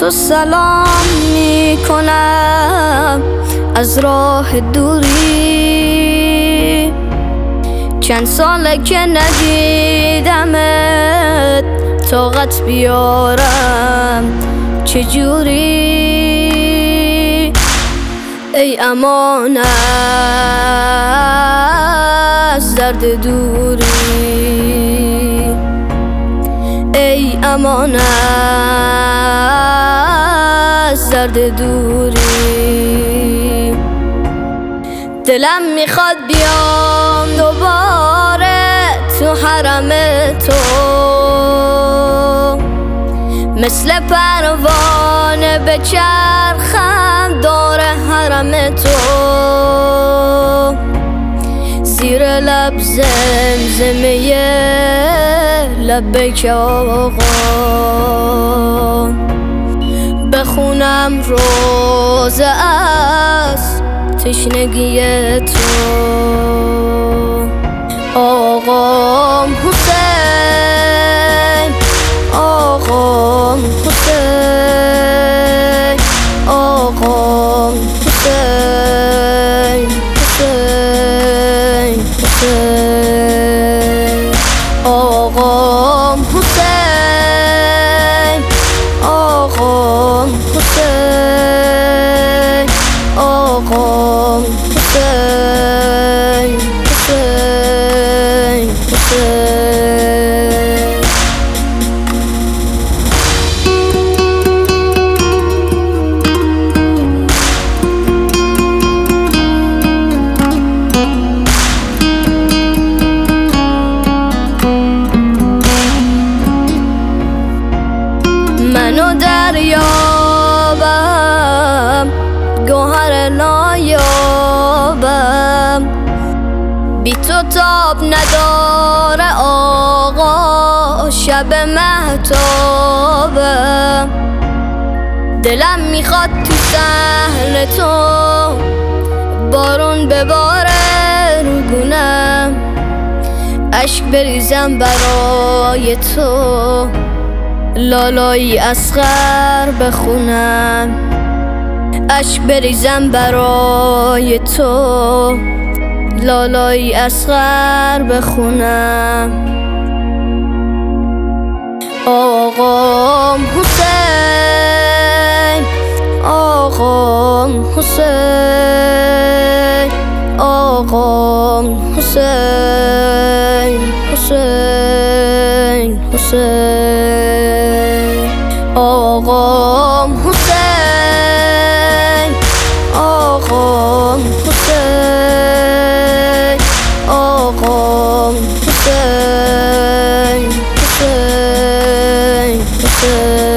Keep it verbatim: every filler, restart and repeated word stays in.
تو سلام می کنم از راه دوری، چند ساله که ندیدمت، طاقت بیارم چجوری؟ ای امان از درد دوری، ای امان از درد دوری. دلم میخواد بیام دوباره تو حرم تو، مثل پروانه بچرخم دور حرم تو، زیر لب زمزمه لبیک آقا، بخونم روزه از تشنگی تو. آقام حسین، آقام حسین، آقام حسین، حسین، حسین، آقام حسین، آقام حسین، آقام حسین، حسین، حسین. منو دریابم گوهر نایابم، بی تو تاب نداره آقا شب مهتابم. دلم میخواد تو صحن تو بارون بباره رو گونم، اشک بریزم برای تو، لالایی اصغر بخونم، اشک بریزم برای تو، لالایی اصغر بخونم. آقام حسین، آقام حسین، آقام حسین، حسین، حسین، آقام حسین، آقام حسین، آقام حسین، حسین، حسین.